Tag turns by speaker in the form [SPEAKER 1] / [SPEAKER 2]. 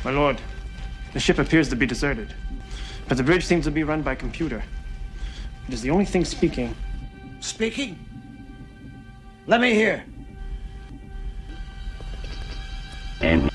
[SPEAKER 1] My lord, the ship appears to be deserted, but the bridge seems to be run by computer. It is the only thing speaking.
[SPEAKER 2] Speaking? Let me hear.
[SPEAKER 3] And